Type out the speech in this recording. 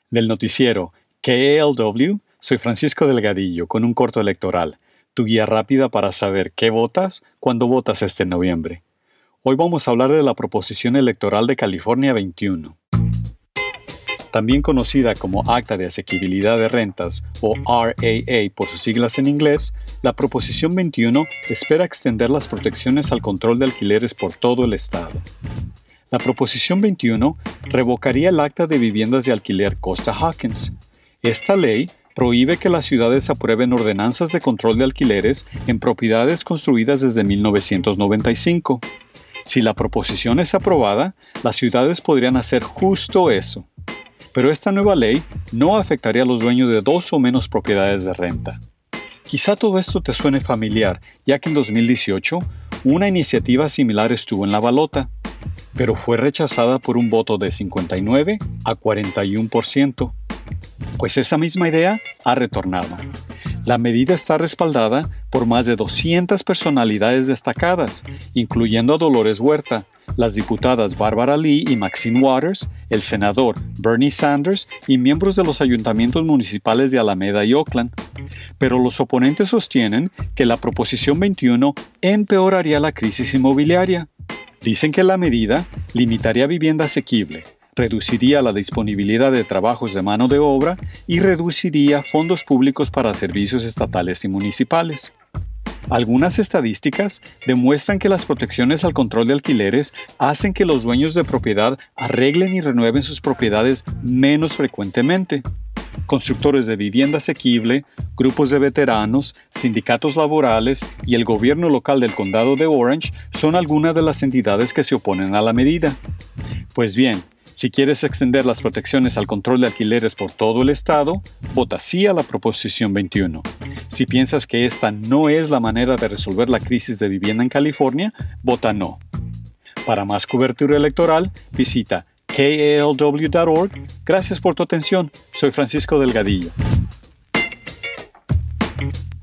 Del noticiero KALW, soy Francisco Delgadillo con un corto electoral, tu guía rápida para saber qué votas cuando votas este noviembre. Hoy vamos a hablar de la Proposición Electoral de California 21. También conocida como Acta de Asequibilidad de Rentas o RAA por sus siglas en inglés, la Proposición 21 espera extender las protecciones al control de alquileres por todo el estado. La Proposición 21 revocaría el Acta de Viviendas de Alquiler Costa-Hawkins. Esta ley prohíbe que las ciudades aprueben ordenanzas de control de alquileres en propiedades construidas desde 1995. Si la proposición es aprobada, las ciudades podrían hacer justo eso. Pero esta nueva ley no afectaría a los dueños de 2 o menos propiedades de renta. Quizá todo esto te suene familiar, ya que en 2018 una iniciativa similar estuvo en la balota, pero fue rechazada por un voto de 59 a 41%. Pues esa misma idea ha retornado. La medida está respaldada por más de 200 personalidades destacadas, incluyendo a Dolores Huerta, las diputadas Barbara Lee y Maxine Waters, el senador Bernie Sanders y miembros de los ayuntamientos municipales de Alameda y Oakland. Pero los oponentes sostienen que la Proposición 21 empeoraría la crisis inmobiliaria. Dicen que la medida limitaría vivienda asequible, reduciría la disponibilidad de trabajos de mano de obra y reduciría fondos públicos para servicios estatales y municipales. Algunas estadísticas demuestran que las protecciones al control de alquileres hacen que los dueños de propiedad arreglen y renueven sus propiedades menos frecuentemente. Constructores de vivienda asequible, grupos de veteranos, sindicatos laborales y el gobierno local del condado de Orange son algunas de las entidades que se oponen a la medida. Pues bien, si quieres extender las protecciones al control de alquileres por todo el estado, vota sí a la Proposición 21. Si piensas que esta no es la manera de resolver la crisis de vivienda en California, vota no. Para más cobertura electoral, visita kalw.org. Gracias por tu atención. Soy Francisco Delgadillo.